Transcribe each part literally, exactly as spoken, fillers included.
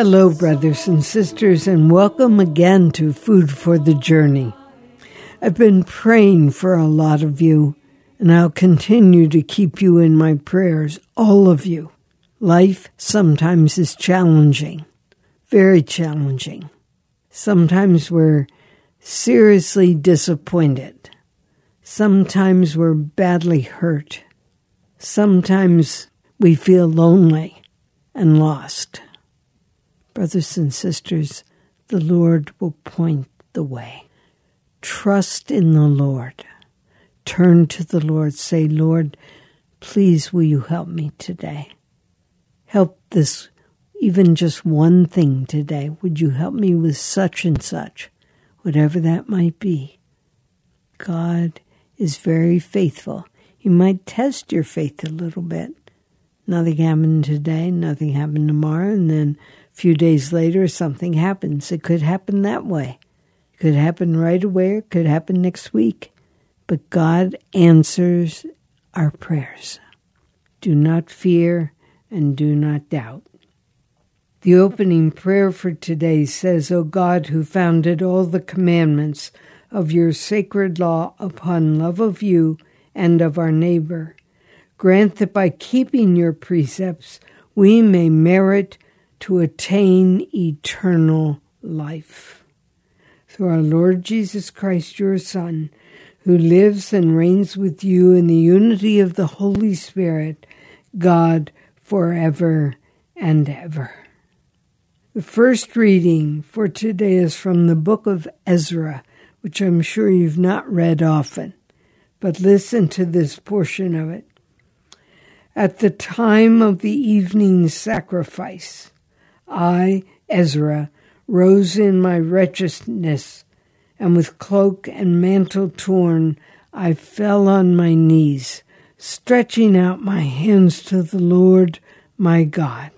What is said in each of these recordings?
Hello, brothers and sisters, and welcome again to Food for the Journey. I've been praying for a lot of you, and I'll continue to keep you in my prayers, all of you. Life sometimes is challenging, very challenging. Sometimes we're seriously disappointed. Sometimes we're badly hurt. Sometimes we feel lonely and lost. Brothers and sisters, the Lord will point the way. Trust in the Lord. Turn to the Lord. Say, Lord, please will you help me today? Help this, even just one thing today. Would you help me with such and such, whatever that might be? God is very faithful. He might test your faith a little bit. Nothing happened today, nothing happened tomorrow, and then a few days later something happens. It could happen that way. It could happen right away, it could happen next week. But God answers our prayers. Do not fear and do not doubt. The opening prayer for today says, O God, who founded all the commandments of your sacred law upon love of you and of our neighbor, grant that by keeping your precepts we may merit to attain eternal life. Through our Lord Jesus Christ, your Son, who lives and reigns with you in the unity of the Holy Spirit, God, forever and ever. The first reading for today is from the book of Ezra, which I'm sure you've not read often, but listen to this portion of it. At the time of the evening sacrifice, I, Ezra, rose in my wretchedness, and with cloak and mantle torn, I fell on my knees, stretching out my hands to the Lord my God.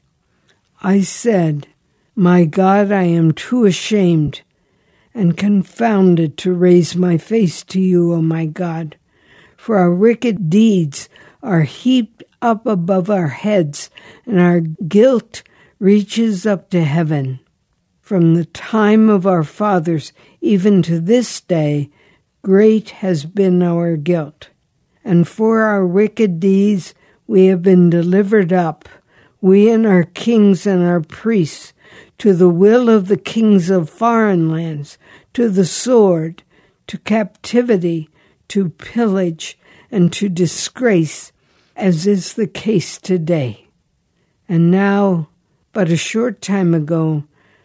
I said, My God, I am too ashamed and confounded to raise my face to you, O my God, for our wicked deeds are heaped up above our heads, and our guilt reaches up to heaven. From the time of our fathers even to this day, great has been our guilt. And for our wicked deeds we have been delivered up, we and our kings and our priests, to the will of the kings of foreign lands, to the sword, to captivity, to pillage, and to disgrace, as is the case today. And now, but a short time ago,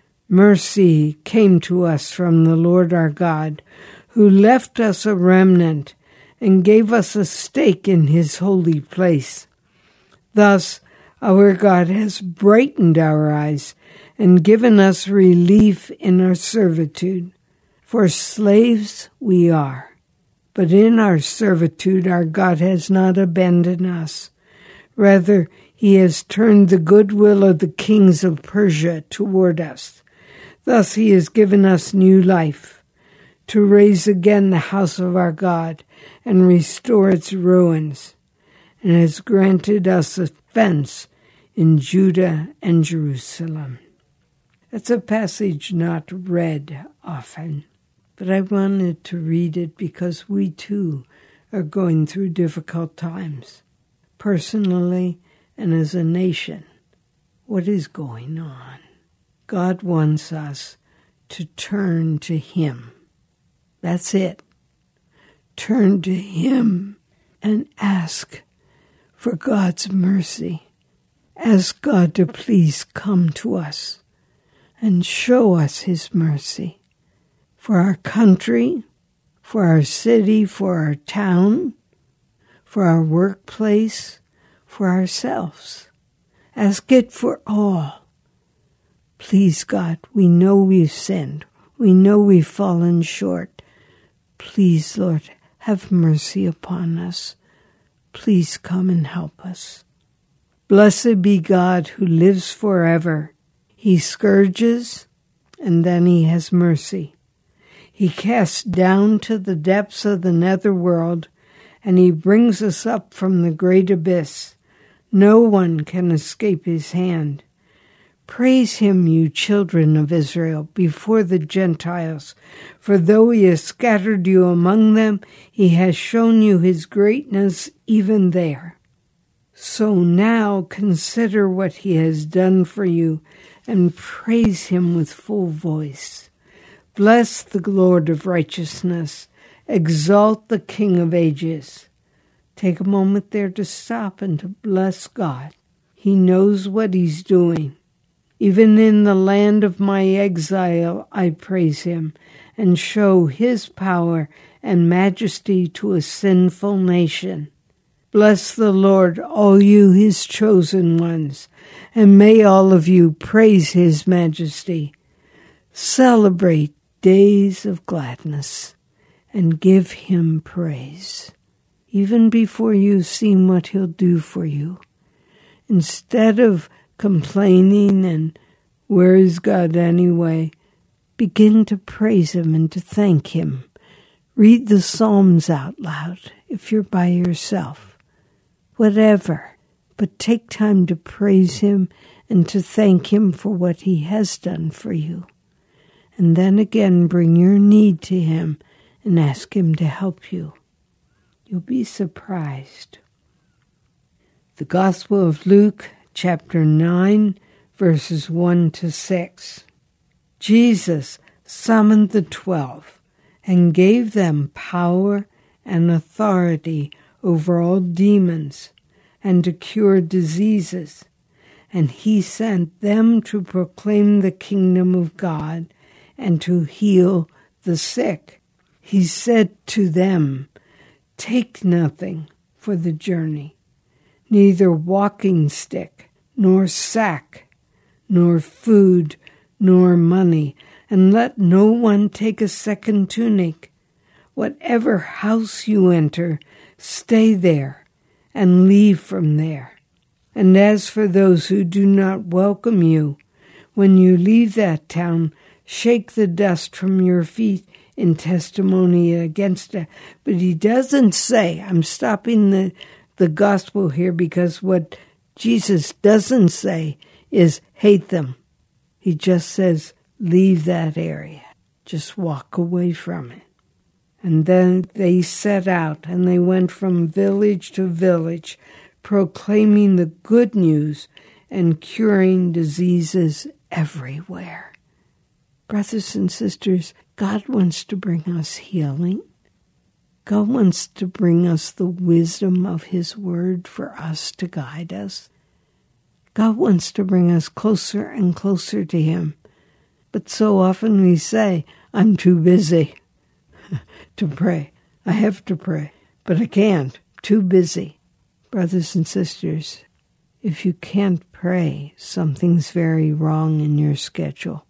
mercy came to us from the Lord our God, who left us a remnant and gave us a stake in his holy place. Thus, our God has brightened our eyes and given us relief in our servitude. For slaves we are, but in our servitude our God has not abandoned us. Rather, he has turned the goodwill of the kings of Persia toward us. Thus he has given us new life, to raise again the house of our God and restore its ruins, and has granted us a fence in Judah and Jerusalem. That's a passage not read often, but I wanted to read it because we too are going through difficult times, personally and as a nation. What is going on? God wants us to turn to him. That's it. Turn to him and ask for God's mercy. Ask God to please come to us and show us his mercy for our country, for our city, for our town, for our workplace, for ourselves. Ask it for all. Please, God, we know we've sinned. We know we've fallen short. Please, Lord, have mercy upon us. Please come and help us. Blessed be God who lives forever. He scourges, and then he has mercy. He casts down to the depths of the netherworld, and he brings us up from the great abyss. No one can escape his hand. Praise him, you children of Israel, before the Gentiles. For though he has scattered you among them, he has shown you his greatness even there. So now consider what he has done for you, and praise him with full voice. Bless the Lord of righteousness. Exalt the King of ages. Take a moment there to stop and to bless God. He knows what he's doing. Even in the land of my exile, I praise him and show his power and majesty to a sinful nation. Bless the Lord, all you his chosen ones, and may all of you praise his majesty. Celebrate days of gladness and give him praise, even before you've seen what he'll do for you. Instead of complaining and where is God anyway, begin to praise him and to thank him. Read the Psalms out loud if you're by yourself. Whatever, but take time to praise him and to thank him for what he has done for you. And then again bring your need to him and ask him to help you. You'll be surprised. The Gospel of Luke, chapter nine, verses one to six. Jesus summoned the twelve and gave them power and authority over all demons and to cure diseases. And he sent them to proclaim the kingdom of God and to heal the sick. He said to them, "Take nothing for the journey, neither walking stick, nor sack, nor food, nor money, and let no one take a second tunic. Whatever house you enter, stay there, and leave from there. And as for those who do not welcome you, when you leave that town, shake the dust from your feet in testimony against it." But he doesn't say, I'm stopping the, the gospel here because what Jesus doesn't say is hate them. He just says, leave that area. Just walk away from it. And then they set out, and they went from village to village, proclaiming the good news and curing diseases everywhere. Brothers and sisters, God wants to bring us healing. God wants to bring us the wisdom of his word for us to guide us. God wants to bring us closer and closer to him. But so often we say, I'm too busy to pray. I have to pray, but I can't. Too busy. Brothers and sisters, if you can't pray, something's very wrong in your schedule.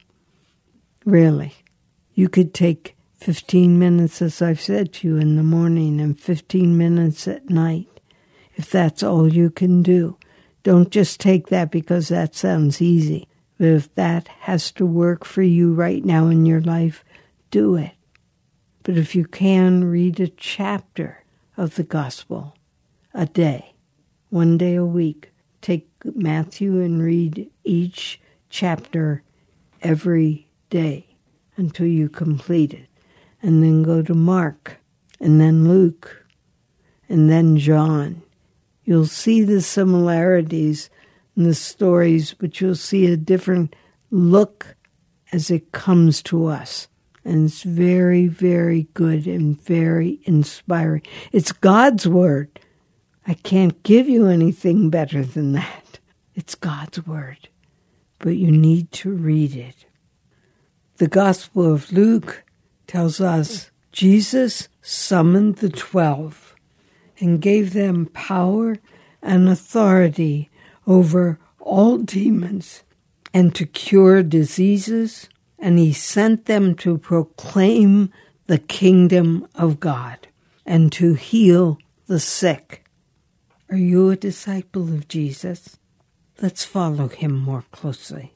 Really. You could take fifteen minutes, as I've said to you, in the morning and fifteen minutes at night, if that's all you can do. Don't just take that because that sounds easy. But if that has to work for you right now in your life, do it. But if you can, read a chapter of the gospel a day, one day a week. Take Matthew and read each chapter every day until you complete it. And then go to Mark, and then Luke, and then John. You'll see the similarities in the stories, but you'll see a different look as it comes to us. And it's very, very good and very inspiring. It's God's word. I can't give you anything better than that. It's God's word. But you need to read it. The Gospel of Luke tells us Jesus summoned the twelve and gave them power and authority over all demons and to cure diseases, and he sent them to proclaim the kingdom of God and to heal the sick. Are you a disciple of Jesus? Let's follow him more closely.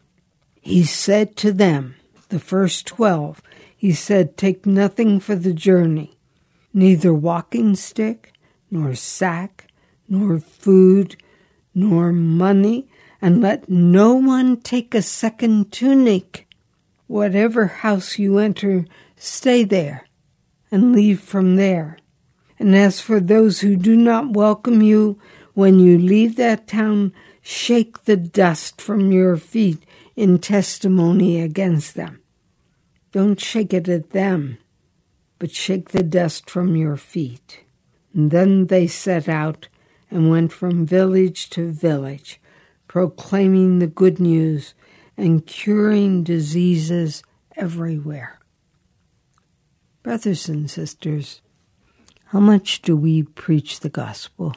He said to them, the first twelve, he said, take nothing for the journey, neither walking stick, nor sack, nor food, nor money, and let no one take a second tunic. Whatever house you enter, stay there, and leave from there. And as for those who do not welcome you, when you leave that town, shake the dust from your feet in testimony against them. Don't shake it at them, but shake the dust from your feet. And then they set out and went from village to village, proclaiming the good news and curing diseases everywhere. Brothers and sisters, how much do we preach the gospel?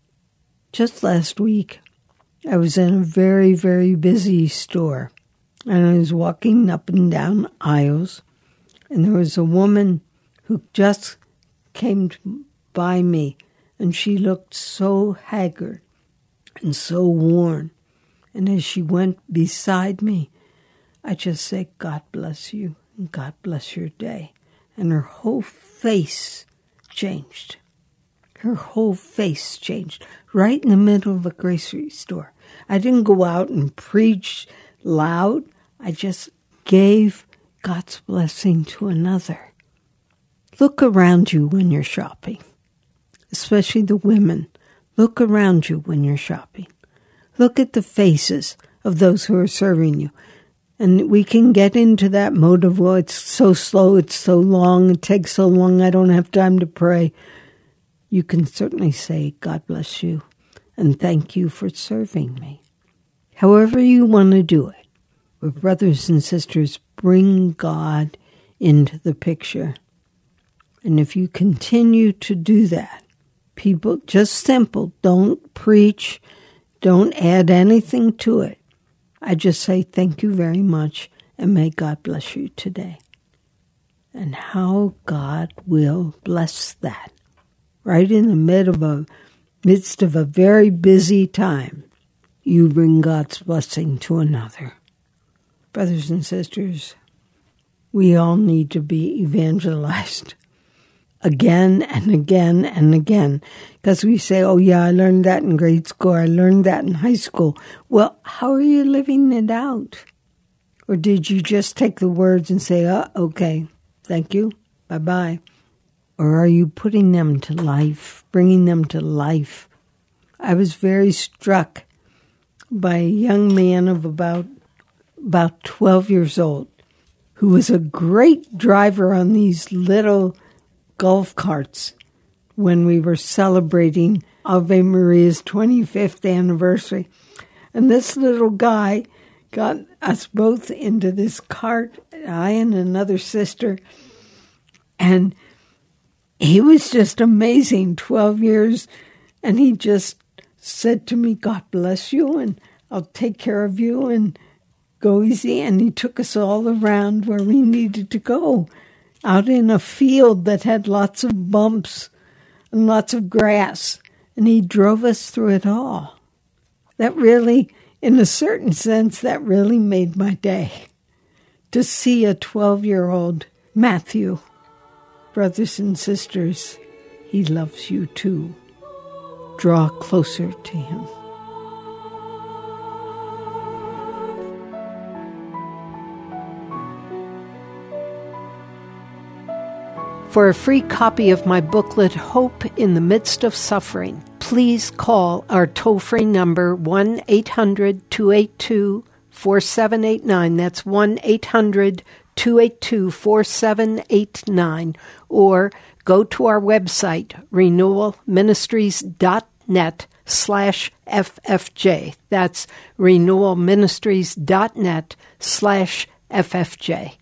Just last week, I was in a very, very busy store, and I was walking up and down aisles, and there was a woman who just came by me, and she looked so haggard and so worn. And as she went beside me, I just said, God bless you, and God bless your day. And her whole face changed. Her whole face changed right in the middle of a grocery store. I didn't go out and preach loud. I just gave God's blessing to another. Look around you when you're shopping, especially the women. Look around you when you're shopping. Look at the faces of those who are serving you. And we can get into that mode of, well, it's so slow, it's so long, it takes so long, I don't have time to pray. You can certainly say, God bless you, and thank you for serving me. However you want to do it. But brothers and sisters, bring God into the picture. And if you continue to do that, people, just simple, don't preach, don't add anything to it. I just say thank you very much, and may God bless you today. And how God will bless that. Right in the mid of a, midst of a very busy time, you bring God's blessing to another. Brothers and sisters, we all need to be evangelized again and again and again. Because we say, oh yeah, I learned that in grade school, I learned that in high school. Well, how are you living it out? Or did you just take the words and say, oh, okay, thank you, bye-bye? Or are you putting them to life, bringing them to life? I was very struck by a young man of about, about twelve years old who was a great driver on these little golf carts when we were celebrating Ave Maria's twenty-fifth anniversary. And this little guy got us both into this cart, I and another sister, and he was just amazing, twelve years, and he just said to me, God bless you, and I'll take care of you, and go easy. And he took us all around where we needed to go, out in a field that had lots of bumps and lots of grass, and he drove us through it all. That really, in a certain sense, that really made my day, to see a twelve-year-old Matthew. Brothers and sisters, he loves you too. Draw closer to him. For a free copy of my booklet, Hope in the Midst of Suffering, please call our toll-free number one eight hundred two eight two four seven eight nine. That's one eight hundred two eight two four seven eight nine. Or go to our website, renewal ministries dot net slash F F J. That's renewal ministries dot net slash F F J.